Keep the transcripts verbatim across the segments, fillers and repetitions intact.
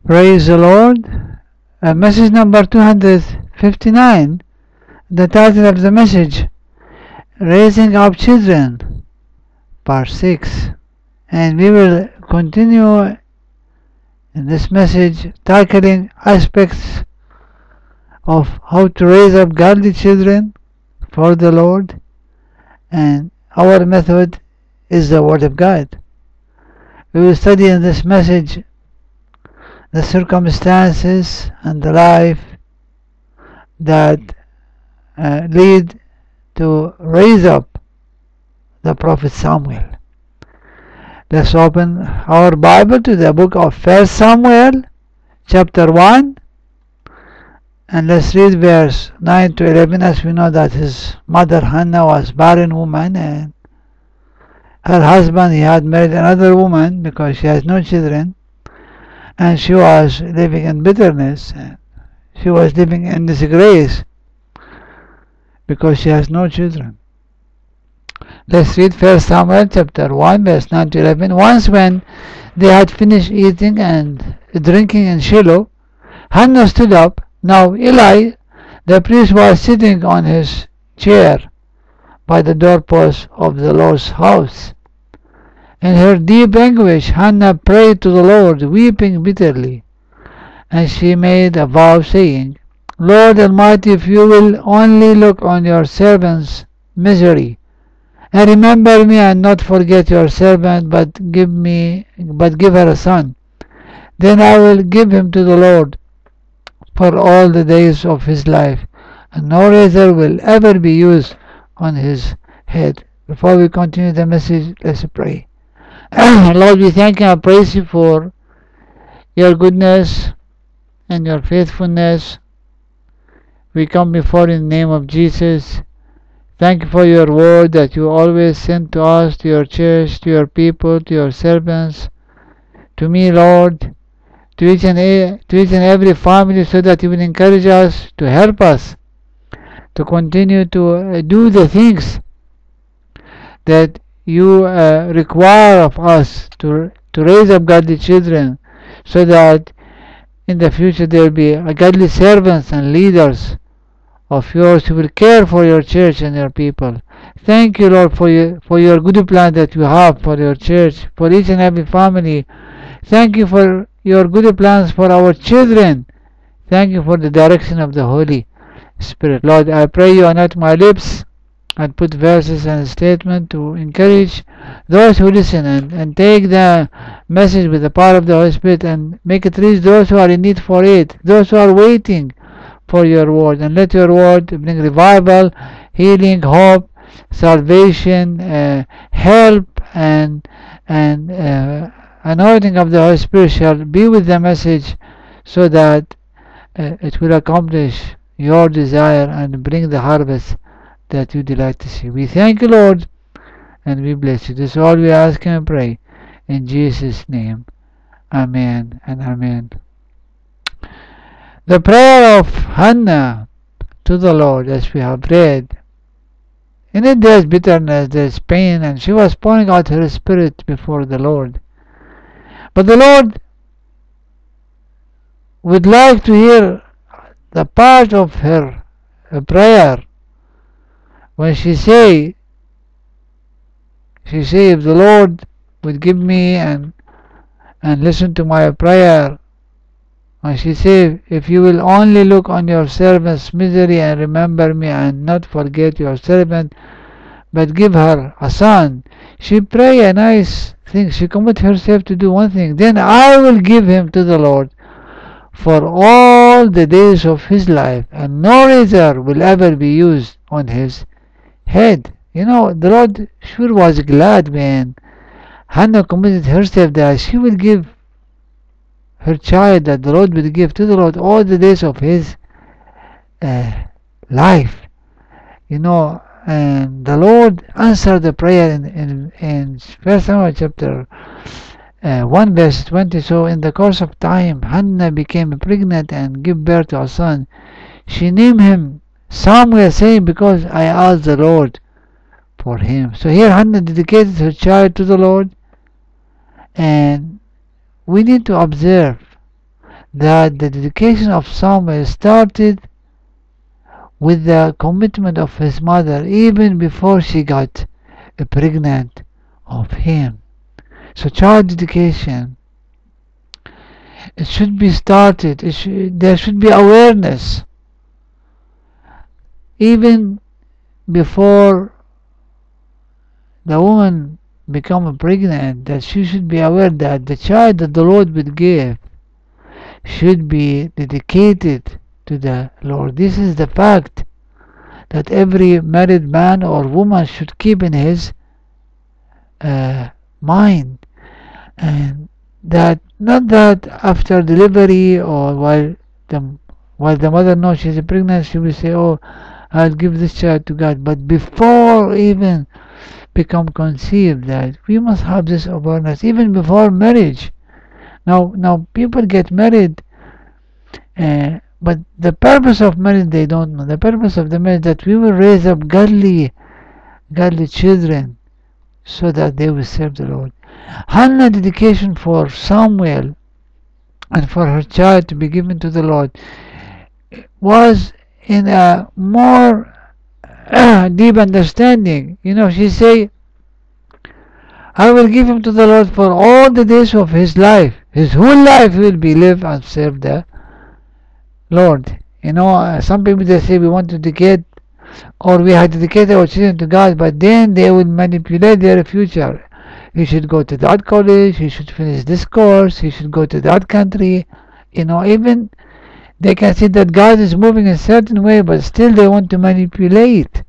Praise the Lord. Uh, message number two hundred fifty-nine. The title of the message, Raising Up Children, Part six. And we will continue in this message tackling aspects of how to raise up godly children for the Lord. And our method is the Word of God. We will study in this message the circumstances and the life that uh, lead to raise up the prophet Samuel. Let's open our Bible to the book of First Samuel, chapter one, and let's read verse nine to eleven. As we know that his mother Hannah was barren woman, and her husband, he had married another woman because she has no children, and she was living in bitterness, and she was living in disgrace because she has no children. Let's read First Samuel chapter one, verse nine to eleven. Once when they had finished eating and drinking in Shiloh, Hannah stood up. Now Eli, the priest, was sitting on his chair by the doorpost of the Lord's house. In her deep anguish, Hannah prayed to the Lord, weeping bitterly. And she made a vow, saying, Lord Almighty, if you will only look on your servant's misery, and remember me, and not forget your servant, but give me, but give her a son, then I will give him to the Lord for all the days of his life, and no razor will ever be used on his head. Before we continue the message, let's pray. Lord, we thank you and praise you for your goodness and your faithfulness. We come before you in the name of Jesus. Thank you for your word that you always send to us, to your church, to your people, to your servants, to me, Lord, to each and, a, to each and every family, so that you will encourage us, to help us to continue to uh, do the things that you uh, require of us to to raise up godly children, so that in the future there will be uh, godly servants and leaders of yours who will care for your church and your people. Thank you, Lord, for your, for your good plan that you have for your church, for each and every family. Thank you for your good plans for our children. Thank you for the direction of the Holy Spirit. Lord, I pray you anoint my lips and put verses and statements to encourage those who listen, and, and take the message with the power of the Holy Spirit and make it reach those who are in need for it, those who are waiting for your word. And let your word bring revival, healing, hope, salvation, uh, help, and and uh, anointing of the Holy Spirit shall be with the message, so that uh, it will accomplish your desire and bring the harvest that you delight to see. We thank you, Lord, and we bless you. This is all we ask and pray in Jesus' name. Amen and amen. The prayer of Hannah to the Lord, as we have read, in it there's bitterness, there's pain, and she was pouring out her spirit before the Lord. But the Lord would like to hear the part of her prayer when she say, she say, if the Lord would give me and and listen to my prayer, when she say, if you will only look on your servant's misery and remember me, and not forget your servant, but give her a son, she pray a nice thing. She commit herself to do one thing. Then I will give him to the Lord for all the days of his life, and no razor will ever be used on his head. You know, the Lord sure was glad when Hannah committed herself that she will give her child, that the Lord will give to the Lord all the days of his uh, life. You know, and the Lord answered the prayer in in, in First Samuel chapter uh, one, verse twenty. So in the course of time, Hannah became pregnant and gave birth to a son. She named him Samuel, saying, because I asked the Lord for him. So here Hannah dedicated her child to the Lord, and we need to observe that the dedication of Samuel started with the commitment of his mother even before she got pregnant of him. So child dedication, it should be started, it should, there should be awareness even before the woman become pregnant, that she should be aware that the child that the Lord will give should be dedicated to the Lord. This is the fact that every married man or woman should keep in his uh, mind, and that not that after delivery or while the while the mother knows she's pregnant, she will say, "Oh, I'll give this child to God." But before even become conceived, that we must have this awareness even before marriage. Now, now people get married, uh, but the purpose of marriage they don't know. The purpose of the marriage that we will raise up godly, godly children, so that they will serve the Lord. Hannah's dedication for Samuel and for her child to be given to the Lord was in a more uh, deep understanding. You know, she say, "I will give him to the Lord for all the days of his life. His whole life will be live and serve the Lord." You know, uh, some people they say we want to dedicate or we have dedicated our children to God, but then they will manipulate their future. You should go to that college, you should finish this course, you should go to that country. You know, even they can see that God is moving in a certain way, but still they want to manipulate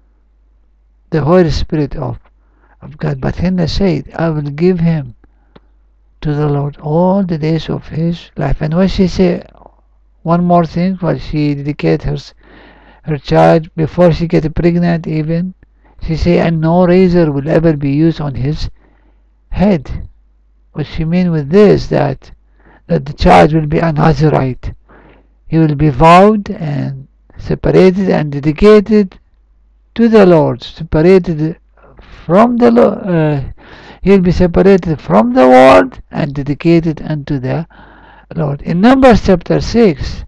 the Holy Spirit of, of God. But Hannah said, "I will give him to the Lord all the days of his life." And when she said one more thing, while she dedicated her, her child before she get pregnant even, she said, "And no razor will ever be used on his head." What she mean with this, that that the child will be a Nazirite. He will be vowed and separated and dedicated to the Lord, separated from the Lord. Uh, he will be separated from the world and dedicated unto the Lord. In Numbers chapter six,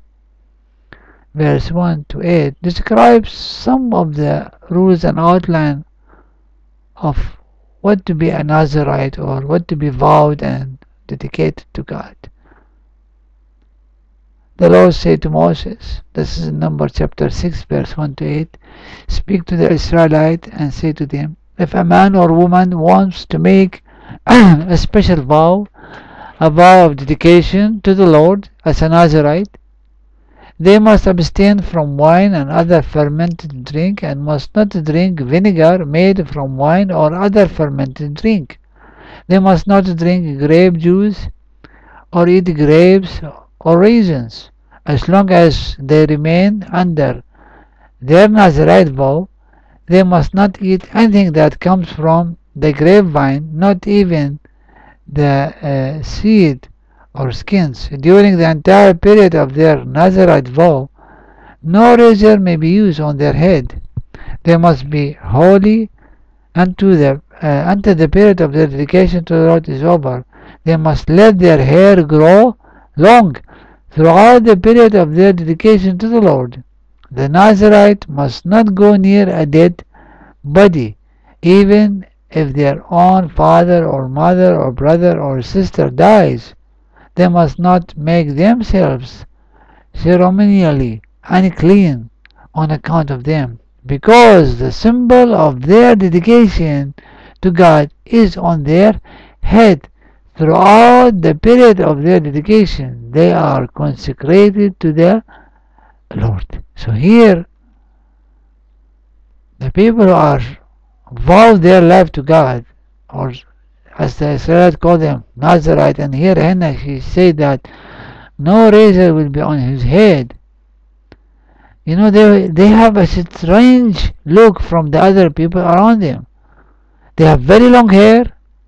verse one to eight, describes some of the rules and outline of what to be a Nazirite or what to be vowed and dedicated to God. The Lord said to Moses, this is in Numbers chapter six, verse one to eight, "Speak to the Israelites and say to them, if a man or woman wants to make a special vow, a vow of dedication to the Lord as a Nazirite, they must abstain from wine and other fermented drink, and must not drink vinegar made from wine or other fermented drink. They must not drink grape juice or eat grapes or raisins. As long as they remain under their Nazirite vow, they must not eat anything that comes from the grapevine, not even the uh, seed or skins. During the entire period of their Nazirite vow, no razor may be used on their head. They must be holy unto the, uh, until the period of their dedication to the Lord is over. They must let their hair grow long throughout the period of their dedication to the Lord. The Nazirite must not go near a dead body, even if their own father or mother or brother or sister dies. They must not make themselves ceremonially unclean on account of them, because the symbol of their dedication to God is on their head. Throughout the period of their dedication, they are consecrated to the Lord. So here, the people who are vowed their life to God, or as the Israelites call them, Nazirite, and here Hannah, she said that no razor will be on his head. You know, they, they have a strange look from the other people around them. They have very long hair,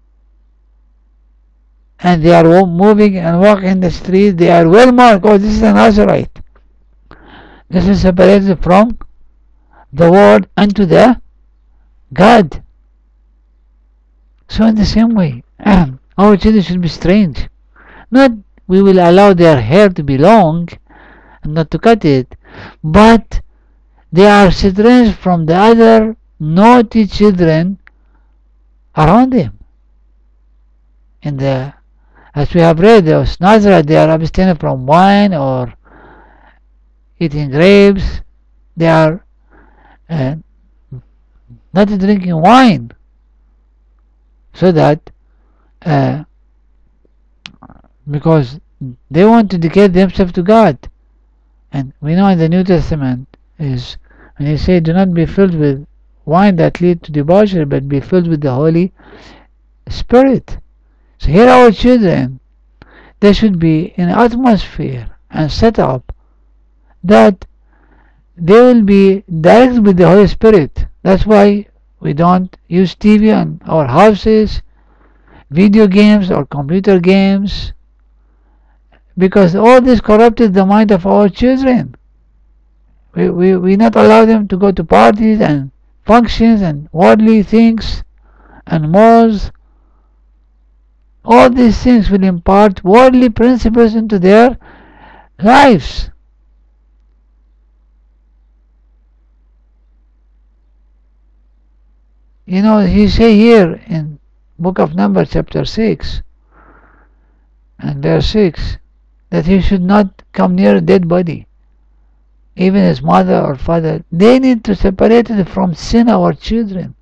and they are moving and walking in the street. They are well marked. Oh, this is a Nazirite. This is separated from the world unto the God. So in the same way, our children should be strange. Not we will allow their hair to be long and not to cut it, but they are estranged from the other naughty children around them. And the, as we have read, those Nazareth, they are abstaining from wine or eating grapes. They are uh, not drinking wine, so that uh, because they want to dedicate themselves to God. And we know in the New Testament is when he said, do not be filled with wine that lead to debauchery, but be filled with the Holy Spirit. So here our children, they should be in an atmosphere and set up that they will be directed with the Holy Spirit. That's why we don't use T V in our houses, video games or computer games, because all this corrupted the mind of our children. We, we, we not allow them to go to parties and functions and worldly things and malls. All these things will impart worldly principles into their lives. You know, he say here in book of Numbers chapter six and verse six that he should not come near a dead body, even his mother or father. They need to separate it from sin, our children,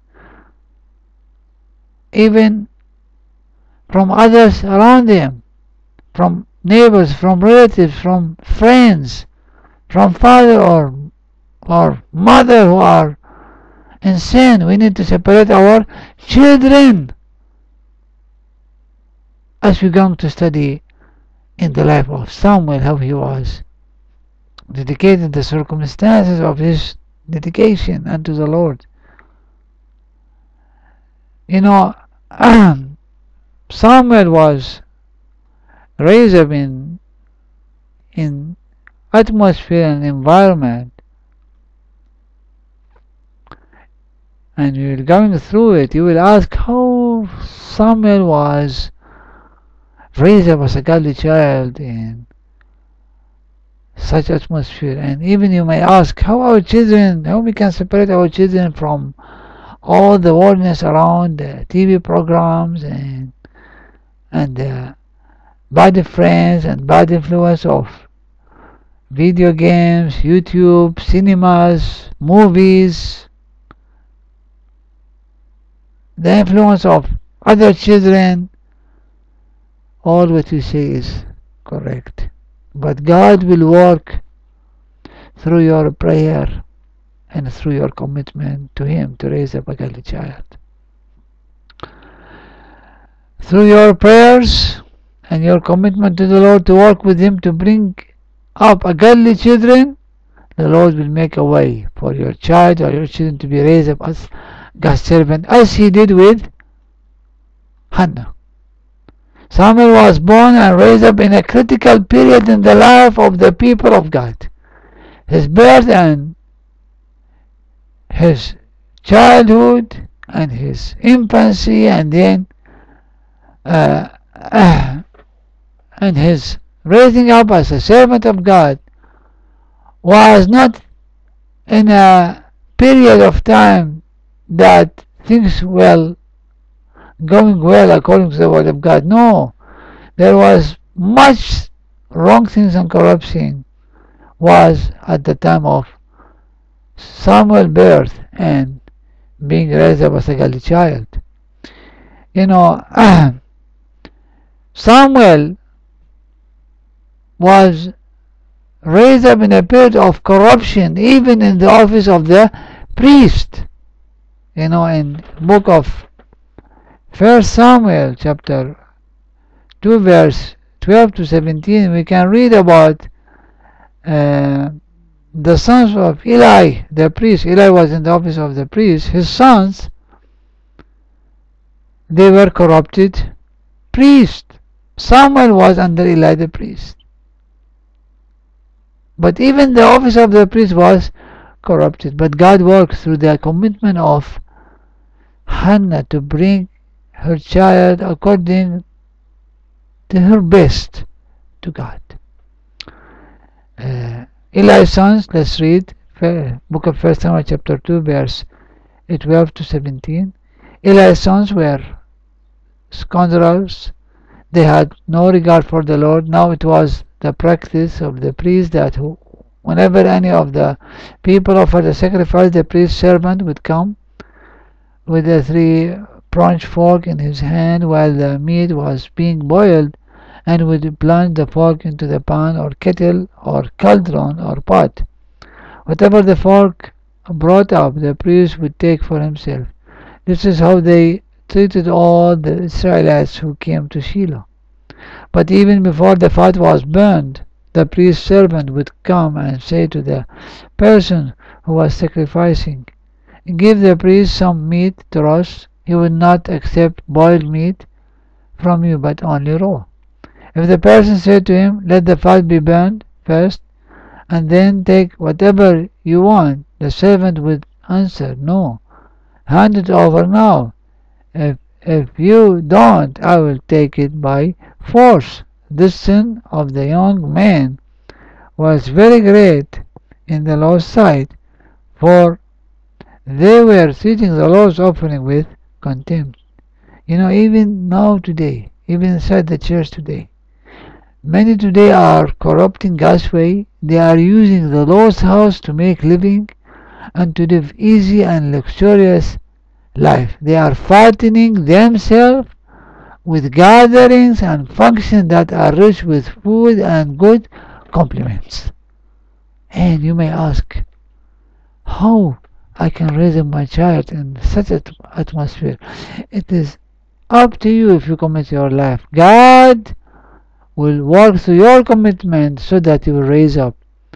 even from others around them, from neighbors, from relatives, from friends, from father or or mother who are in sin. We need to separate our children as we're going to study in the life of Samuel, how he was dedicated, the circumstances of his dedication unto the Lord. You know, Samuel was raised up in in atmosphere and environment, and you're going through it, you will ask how Samuel was raised up as a godly child in such atmosphere. And even you may ask how our children, how we can separate our children from all the worldliness around, the T V programs and and the bad friends and bad influence of video games, YouTube, cinemas, movies, the influence of other children. All what you say is correct, but God will work through your prayer and through your commitment to Him to raise up a godly child. Through your prayers and your commitment to the Lord to work with Him to bring up a godly children, the Lord will make a way for your child or your children to be raised up as God's servant, as He did with Hannah. Samuel was born and raised up in a critical period in the life of the people of God. His birth and his childhood and his infancy, and then uh, uh, and his raising up as a servant of God was not in a period of time that things were going well according to the word of God. No, there was much wrong things and corruption was at the time of Samuel's birth and being raised up as a godly child. You know, Samuel was raised up in a period of corruption, even in the office of the priest. You know, in book of First Samuel chapter two verse twelve to seventeen, we can read about uh, the sons of Eli, the priest. Eli was in the office of the priest. His sons, they were corrupted priests. Samuel was under Eli the priest. But even the office of the priest was corrupted. But God worked through the commitment of Hannah to bring her child according to her best to God. Uh, Eli's sons, let's read book of First Samuel chapter two verse twelve to seventeen. Eli's sons were scoundrels. They had no regard for the Lord. Now it was the practice of the priest that who, whenever any of the people offered a sacrifice, the priest's servant would come with a three-pronged fork in his hand while the meat was being boiled, and would plunge the fork into the pan or kettle or cauldron or pot. Whatever the fork brought up, the priest would take for himself. This is how they treated all the Israelites who came to Shiloh. But even before the fat was burned, the priest's servant would come and say to the person who was sacrificing, "Give the priest some meat to roast." He would not accept boiled meat from you, but only raw. If the person said to him, "Let the fat be burned first, and then take whatever you want," the servant would answer, "No, hand it over now. If, if you don't, I will take it by force." This sin of the young man was very great in the Lord's sight, for they were treating the Lord's offering with contempt. You know, even now today, even inside the church today, many today are corrupting God's way. They are using the Lord's house to make living and to live easy and luxurious life. They are fattening themselves with gatherings and functions that are rich with food and good compliments. And you may ask, how I can raise up my child in such an atmosphere? It is up to you if you commit your life. God will work through your commitment so that you will raise up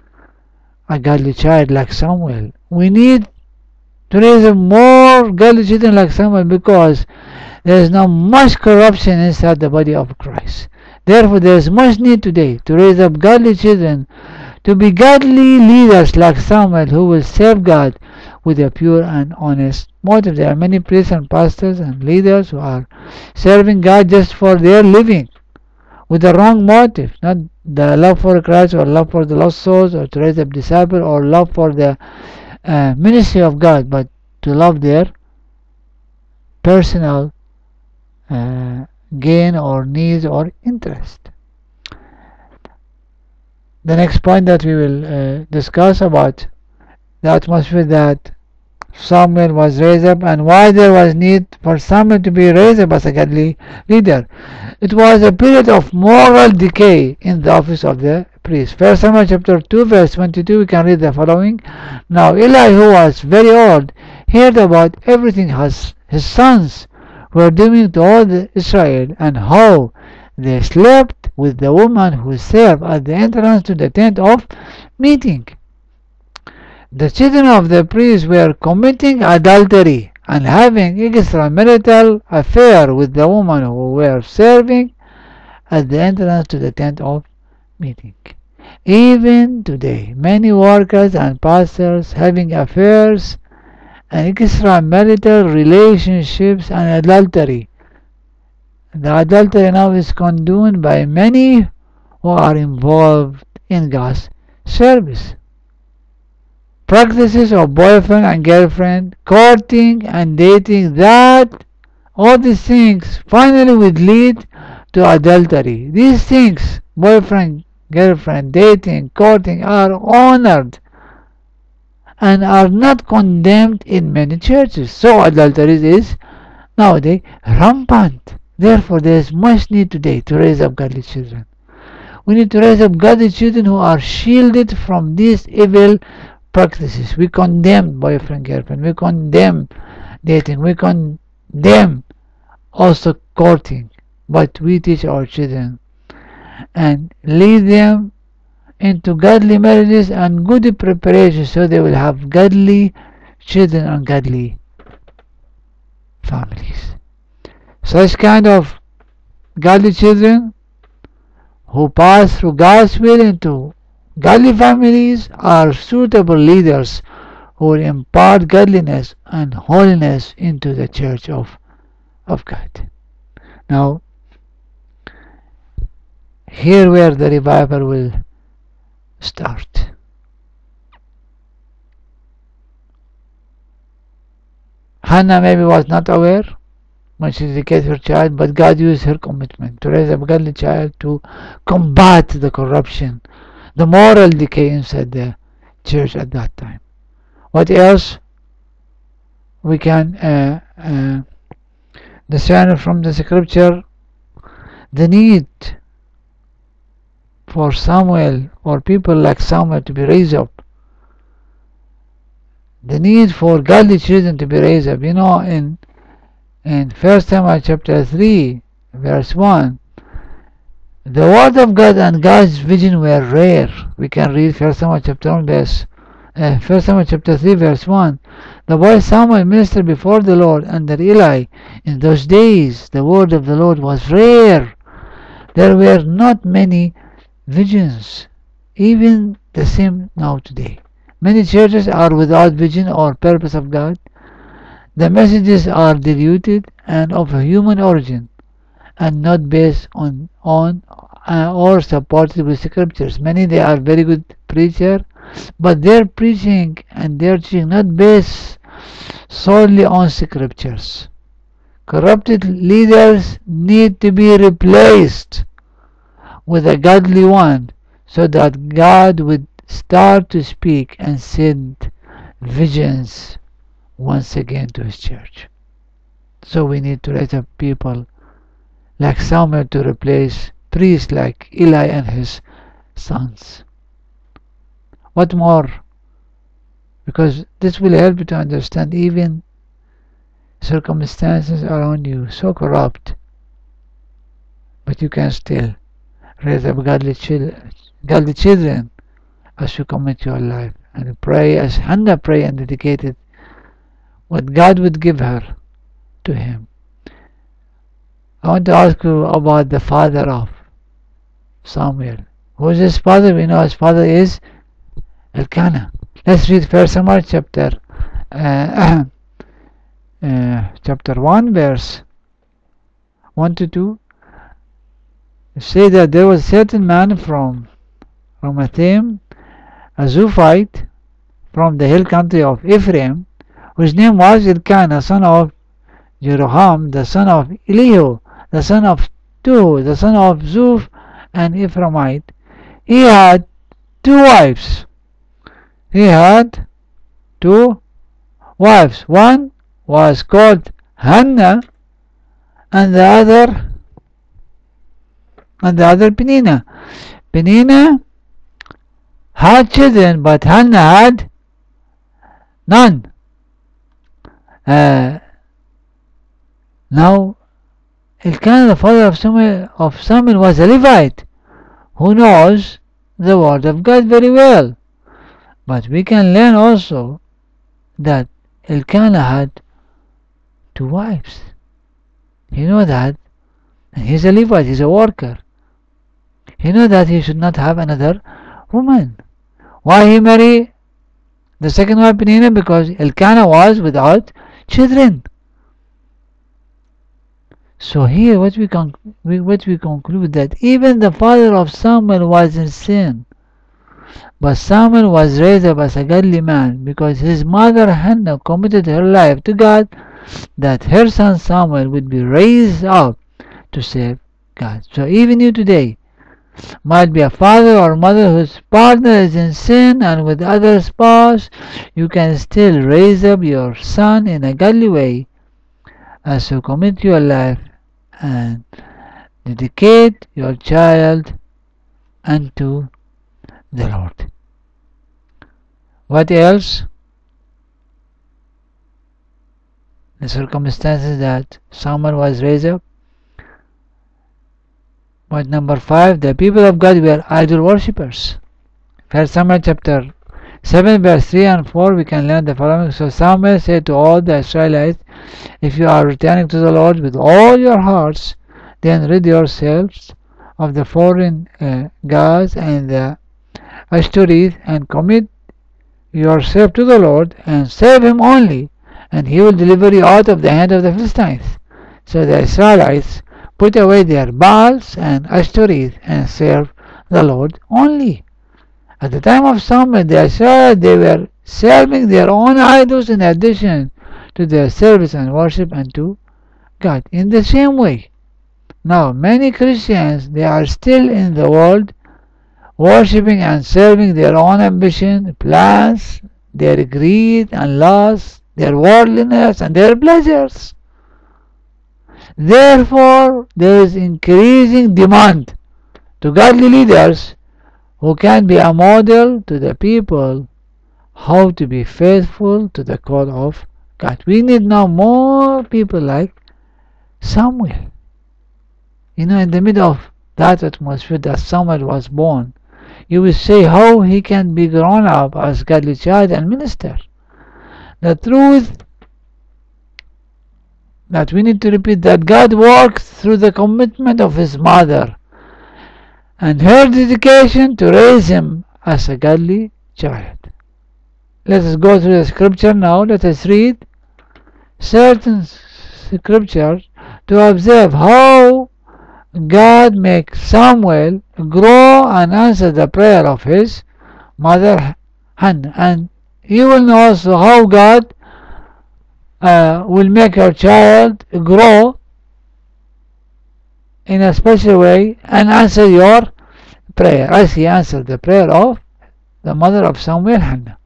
a godly child like Samuel. We need to raise up more godly children like Samuel, because there is now much corruption inside the body of Christ. Therefore, there is much need today to raise up godly children, to be godly leaders like Samuel, who will serve God with a pure and honest motive. There are many priests and pastors and leaders who are serving God just for their living, with the wrong motive, not the love for Christ or love for the lost souls or to raise up disciples or love for the uh, ministry of God, but to love their personal uh, gain or needs or interest. The next point that we will uh, discuss about the atmosphere that Samuel was raised up and why there was need for Samuel to be raised up as a godly leader. It was a period of moral decay in the office of the priest. First Samuel chapter two verse twenty-two, we can read the following. Now Eli, who was very old, heard about everything his, his sons were doing to all the Israel, and how they slept with the woman who served at the entrance to the tent of meeting. The children of the priest were committing adultery and having extramarital affair with the woman who were serving at the entrance to the tent of meeting. Even today, many workers and pastors having affairs and extramarital relationships and adultery. The adultery now is condoned by many who are involved in God's service. Practices of boyfriend and girlfriend, courting and dating, that all these things finally would lead to adultery. These things, boyfriend, girlfriend, dating, courting, are honored and are not condemned in many churches. So adultery is nowadays rampant. Therefore, there is much need today to raise up godly children. We need to raise up godly children who are shielded from these evil practices. We condemn boyfriend, girlfriend. We condemn dating. We condemn also courting. But we teach our children and lead them into godly marriages and good preparation, so they will have godly children and godly families. Such kind of godly children who pass through God's will into godly families are suitable leaders who will impart godliness and holiness into the church of, of God. Now, here where the revival will start. Hannah maybe was not aware when she dedicated her child, but God used her commitment to raise up a godly child to combat the corruption, the moral decay inside the church at that time. What else we can uh, uh, discern from the scripture? The need for Samuel, for people like Samuel to be raised up. The need for godly children to be raised up. You know, in in First Samuel chapter three, verse one, the word of God and God's vision were rare. We can read First Samuel chapter one, verse uh, First Samuel chapter three, verse one. The boy Samuel ministered before the Lord under Eli. In those days, the word of the Lord was rare. There were not many visions, even the same now today. Many churches are without vision or purpose of God. The messages are diluted and of a human origin and not based on on uh, or supported with scriptures. Many they are very good preacher, but their preaching and their teaching not based solely on scriptures. Corrupted leaders need to be replaced with a godly one, so that God would start to speak and send visions once again to His church. So we need to raise up people like Samuel to replace priests like Eli and his sons. What more? Because this will help you to understand even circumstances around you so corrupt, but you can still raise up godly, chil- godly children as you commit your life and pray as Hannah prayed and dedicated what God would give her to Him. I want to ask you about the father of Samuel. Who is his father? We know his father is Elkanah. Let's read First Samuel chapter uh, uh, chapter one, verse one to two. Say that there was a certain man from Ramathaim, a Zophite, from the hill country of Ephraim, whose name was Elkanah, son of Jeroham, the son of Elihu, the son of Tohu, the son of Zuph, an Ephraimite. He had two wives. He had two wives. One was called Hannah, and the other and the other Penina. Penina had children, but Hannah had none. Uh, now, Elkanah, the father of Samuel, of Samuel, was a Levite who knows the word of God very well. But we can learn also that Elkanah had two wives. He knows that, and he's a Levite, he's a worker. He knows that he should not have another woman. Why he married the second wife Penina? Because Elkanah was without children. So here what we, con- we, what we conclude that even the father of Samuel was in sin. But Samuel was raised up as a godly man because his mother Hannah committed her life to God, that her son Samuel would be raised up to serve God. So even you today might be a father or mother whose partner is in sin and with other spouse, you can still raise up your son in a godly way as you commit your life and dedicate your child unto the Lord. What else? The circumstances that Samuel was raised up. Point number five, the people of God were idol worshippers. First Samuel chapter seven, verse three and four, we can learn the following. So Samuel said to all the Israelites, if you are returning to the Lord with all your hearts, then rid yourselves of the foreign uh, gods and the Ashtoreth, and commit yourself to the Lord, and serve Him only, and He will deliver you out of the hand of the Philistines. So the Israelites put away their Baals and Ashtoreth and serve the Lord only. At the time of Samuel, they said they were serving their own idols in addition to their service and worship unto God. In the same way, now many Christians, they are still in the world, worshipping and serving their own ambition, plans, their greed and lust, their worldliness and their pleasures. Therefore, there is increasing demand to godly leaders who can be a model to the people how to be faithful to the call of God. We need now more people like Samuel. You know, in the middle of that atmosphere that Samuel was born, you will say how he can be grown up as godly child and minister. The truth that we need to repeat, that God works through the commitment of his mother and her dedication to raise him as a godly child. Let us go through the scripture now. Let us read certain scriptures to observe how God makes Samuel grow and answer the prayer of his mother Hannah. And you will know also how God uh, will make your child grow in a special way and answer your prayer, as he answered the prayer of the mother of Samuel, Hannah.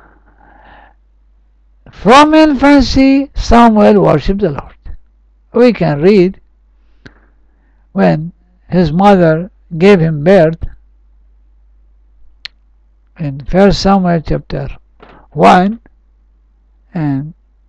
From infancy, Samuel worshipped the Lord. We can read when his mother gave him birth in First Samuel chapter one and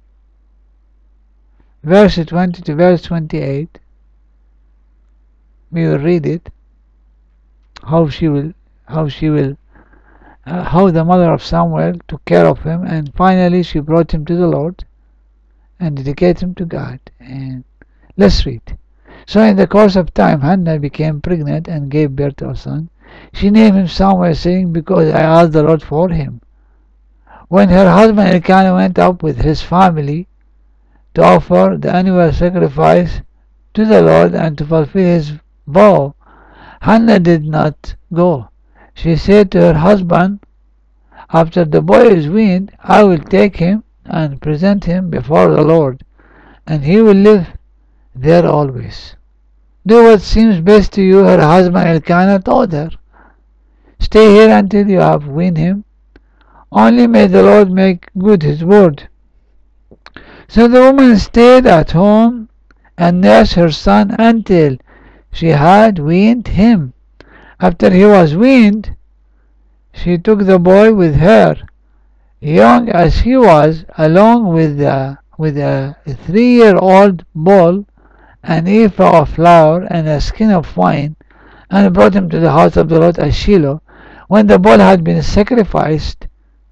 verse twenty to verse twenty-eight. We will read it, how she will how she will uh, how the mother of Samuel took care of him, and finally she brought him to the Lord and dedicated him to God. And let's read. So in the course of time, Hannah became pregnant and gave birth to a son. She named him Samuel, saying, because I asked the Lord for him. When her husband Elkanah went up with his family to offer the annual sacrifice to the Lord and to fulfill his vow, Hannah did not go. She said to her husband, after the boy is weaned, I will take him and present him before the Lord, and he will live there always. Do what seems best to you, her husband Elkanah told her. Stay here until you have weaned him. Only may the Lord make good his word. So the woman stayed at home and nursed her son until she had weaned him. After he was weaned, she took the boy with her, young as he was, along with a, with a three-year-old bull, an ephah of flour, and a skin of wine, and brought him to the house of the Lord at Shiloh. When the bull had been sacrificed,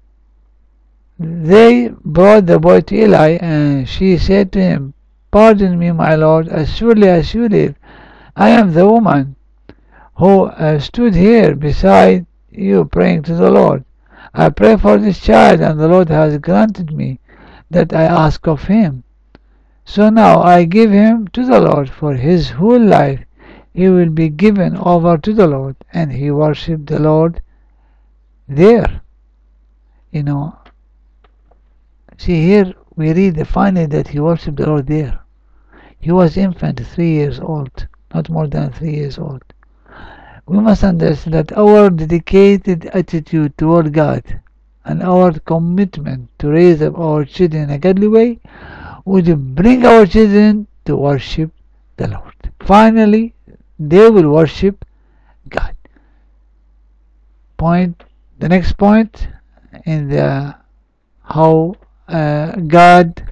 they brought the boy to Eli, and she said to him, Pardon me, my Lord, as surely as you live, I am the woman who uh, stood here beside you praying to the Lord. I pray for this child, and the Lord has granted me that I ask of him. So now I give him to the Lord. For his whole life he will be given over to the Lord. And he worshipped the Lord there. You know, see here we read finally that he worshipped the Lord there. He was infant, three years old, not more than three years old. We must understand that our dedicated attitude toward God and our commitment to raise up our children in a godly way would bring our children to worship the Lord. Finally, they will worship God. Point. The next point in the how uh, God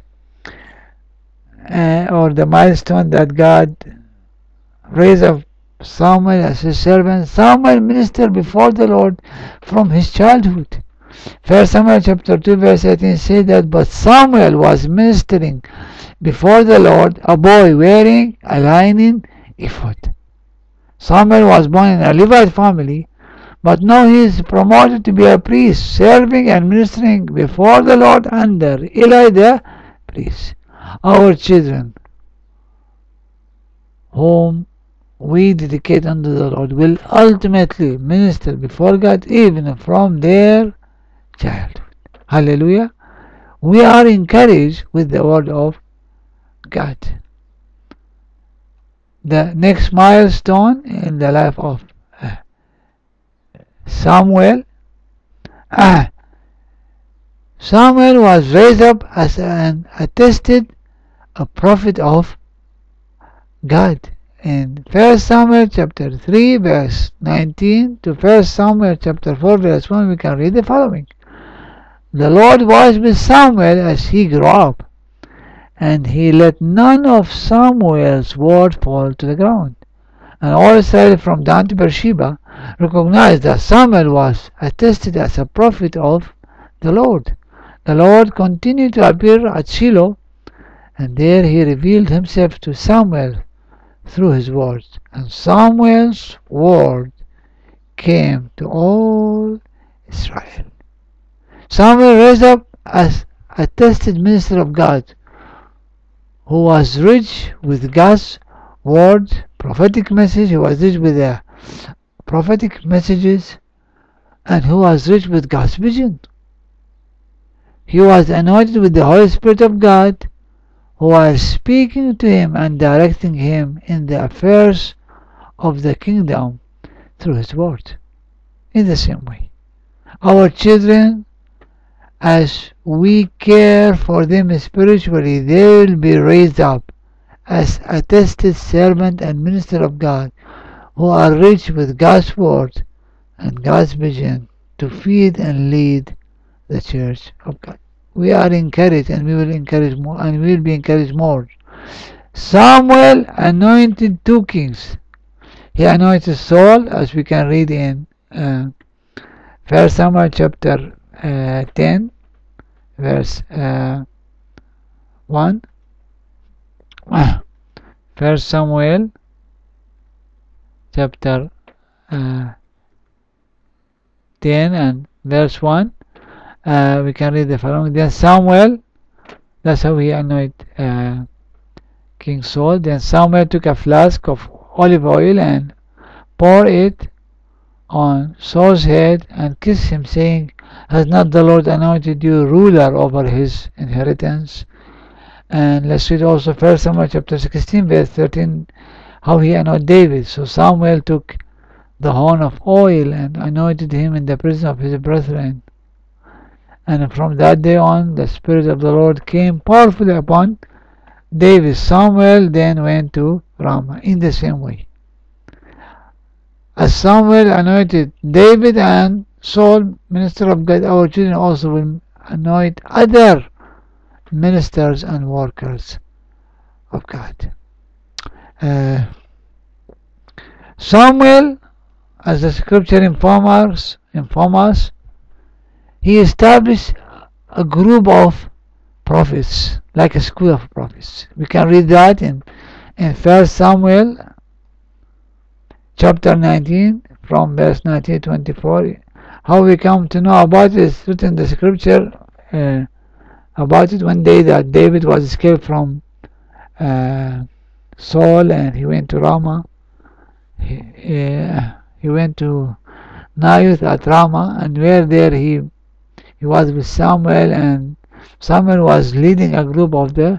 uh, or the milestone that God raised up Samuel as his servant. Samuel ministered before the Lord from his childhood. First Samuel chapter two verse eighteen says that, but Samuel was ministering before the Lord, a boy wearing a linen ephod. Samuel was born in a Levite family, but now he is promoted to be a priest, serving and ministering before the Lord under Eli the priest. Our children whom we dedicate unto the Lord will ultimately minister before God even from their childhood. Hallelujah. We are encouraged with the word of God. The next milestone in the life of uh, Samuel. Uh, Samuel was raised up as an attested a prophet of God. In First Samuel chapter three verse nineteen to First Samuel chapter four verse one, we can read the following. The Lord was with Samuel as he grew up, and he let none of Samuel's word fall to the ground. And all Israel from Dan to Beersheba recognized that Samuel was attested as a prophet of the Lord. The Lord continued to appear at Shiloh, and there he revealed himself to Samuel through his words. And Samuel's word came to all Israel. Samuel raised up as a tested minister of God, who was rich with God's word, prophetic message. He was rich with the prophetic messages, and who was rich with God's vision. He was anointed with the Holy Spirit of God, who was speaking to him and directing him in the affairs of the kingdom through his word. In the same way, our children, as we care for them spiritually, they will be raised up as a tested servant and minister of God, who are rich with God's word and God's vision to feed and lead the church of God. We are encouraged, and we will encourage more, and we will be encouraged more. Samuel anointed two kings. He anointed Saul, as we can read in uh, First Samuel chapter uh, ten, verse uh, one. First Samuel chapter uh, ten and verse one. Uh, we can read the following. Then Samuel, that's how he anointed uh, King Saul. Then Samuel took a flask of olive oil and poured it on Saul's head and kissed him, saying, Has not the Lord anointed you ruler over his inheritance? And let's read also First Samuel chapter sixteen, verse thirteen, how he anointed David. So Samuel took the horn of oil and anointed him in the presence of his brethren. And from that day on, the Spirit of the Lord came powerfully upon David. Samuel then went to Ramah in the same way. As Samuel anointed David and Saul, minister of God, our children also will anoint other ministers and workers of God. Uh, Samuel, as the scripture informs, inform us, he established a group of prophets, like a school of prophets. We can read that in, in First Samuel chapter nineteen, from verse nineteen to twenty-four. How we come to know about it is written in the scripture uh, about it. One day that David was escaped from uh, Saul, and he went to Ramah. He, uh, he went to Naioth at Ramah, and where there he He was with Samuel, and Samuel was leading a group of the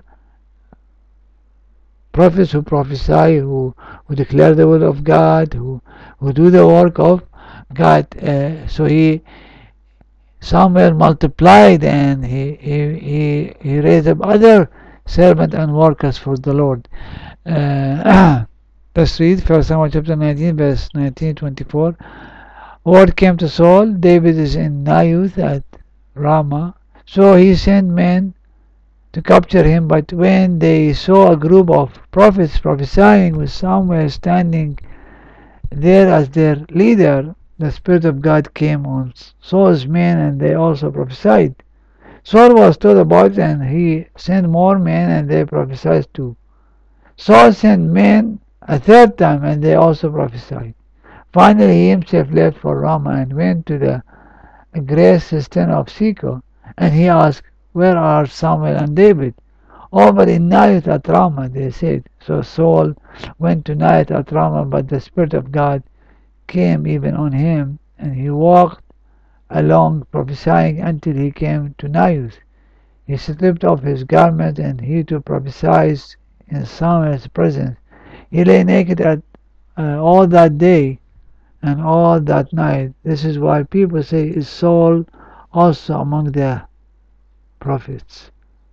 prophets who prophesy, who, who declare the word of God, who, who do the work of God. Uh, so he Samuel multiplied, and he, he, he, he raised up other servants and workers for the Lord. Uh, let's read First Samuel chapter nineteen, verse nineteen to twenty-four. Word came to Saul, David is in Naioth at Ramah. So he sent men to capture him, but when they saw a group of prophets prophesying with Samuel standing there as their leader, the Spirit of God came on Saul's men, and they also prophesied. Saul was told about it, and he sent more men, and they prophesied too. Saul sent men a third time, and they also prophesied. Finally he himself left for Ramah and went to the grass cistern of Seco, and he asked, Where are Samuel and David? Over in Nayoth at Ramah, they said. So Saul went to Nayoth at Ramah, but the Spirit of God came even on him, and he walked along prophesying until he came to Naioth. He stripped off his garment, and he too prophesied in Samuel's presence. He lay naked at, uh, all that day and all that night. This is why people say, is Saul also among the prophets?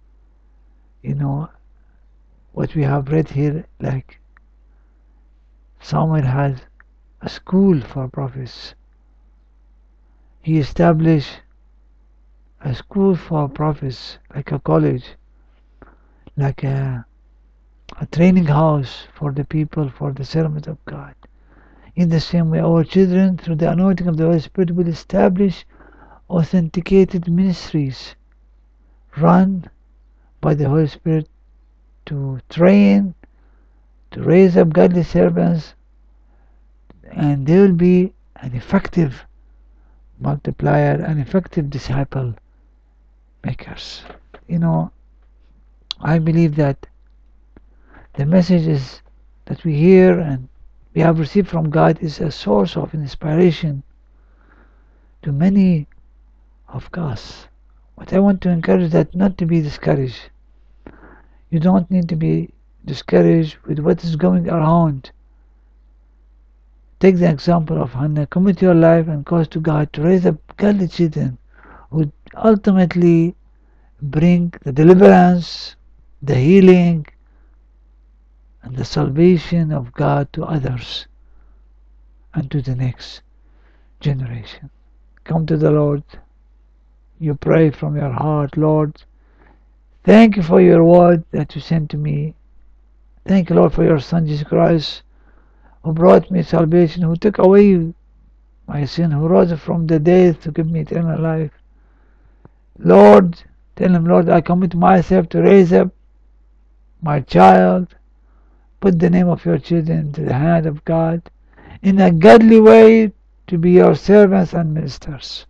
You know, what we have read here, like Samuel had a school for prophets. He established a school for prophets, like a college, like a, a training house for the people, for the servants of God. In the same way, our children, through the anointing of the Holy Spirit, will establish authenticated ministries run by the Holy Spirit to train, to raise up godly servants, and they will be an effective multiplier, an effective disciple makers. You know, I believe that the messages that we hear and we have received from God is a source of inspiration to many of us. But I want to encourage that not to be discouraged. You don't need to be discouraged with what is going around. Take the example of Hannah. Commit your life and cause to God to raise up godly children who ultimately bring the deliverance, the healing, and the salvation of God to others and to the next generation. Come to the Lord. You pray from your heart, Lord, thank you for your word that you sent to me. Thank you, Lord, for your Son, Jesus Christ, who brought me salvation, who took away my sin, who rose from the dead to give me eternal life. Lord, tell him, Lord, I commit myself to raise up my child. Put the name of your children into the hand of God in a godly way to be your servants and ministers.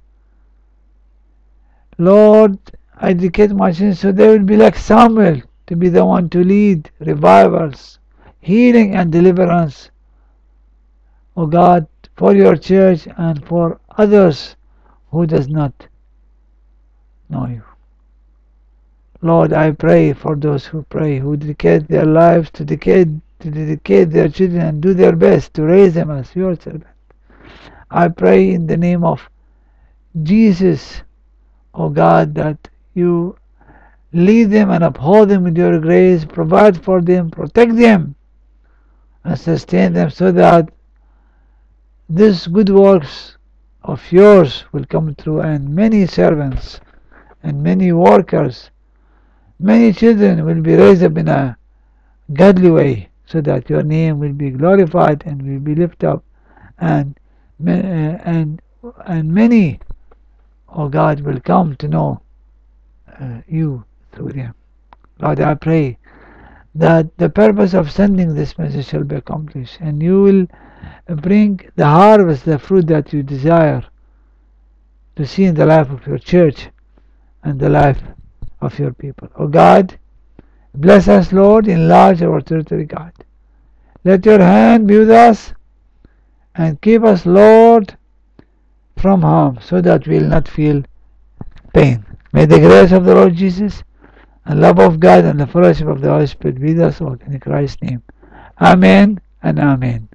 Lord, I dedicate my children so they will be like Samuel, to be the one to lead revivals, healing and deliverance, O God, for your church and for others who does not know you. Lord, I pray for those who pray, who dedicate their lives to dedicate, to dedicate their children and do their best to raise them as your servant. I pray in the name of Jesus, O God, that you lead them and uphold them with your grace, provide for them, protect them, and sustain them so that these good works of yours will come through, and many servants and many workers, many children will be raised up in a godly way, so that your name will be glorified and will be lifted up, and uh, and and many, O God, will come to know uh, you through them. Lord, I pray that the purpose of sending this message shall be accomplished, and you will bring the harvest, the fruit that you desire to see in the life of your church and the life of your people. O God, bless us, Lord, enlarge our territory, God. Let your hand be with us and keep us, Lord, from harm, so that we will not feel pain. May the grace of the Lord Jesus and love of God and the fellowship of the Holy Spirit be with us all, in Christ's name. Amen and amen.